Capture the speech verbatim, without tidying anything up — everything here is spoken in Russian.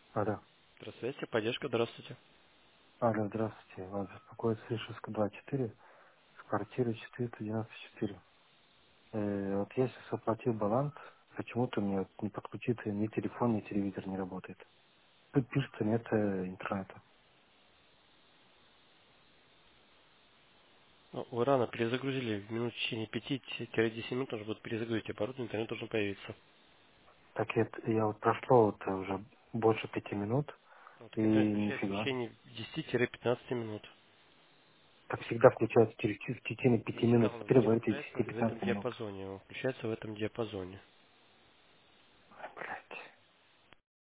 Алло. Здравствуйте, поддержка, здравствуйте. Алло, здравствуйте. Вас беспокоит Слышевска двадцать четыре, с квартиры четыреста девяносто четыре. Э, вот я сейчас оплатил баланс, почему-то мне вот не подключится ни телефон, ни телевизор не работает. Тут пишется нет э, интернета. Ну, вы рано перезагрузили, в минут в течение пяти-десяти минут нужно будет перезагрузить оборудование, интернет должен появиться. Так это, я вот прошло вот э, уже больше пяти минут, Вот, и интернет включается в нифига. течение десяти-пятнадцати минут. Так всегда включается через в течение пяти Всегда минут. он Теперь не говорите включается в этом десяти-пятнадцати минут. диапазоне, он включается в этом диапазоне.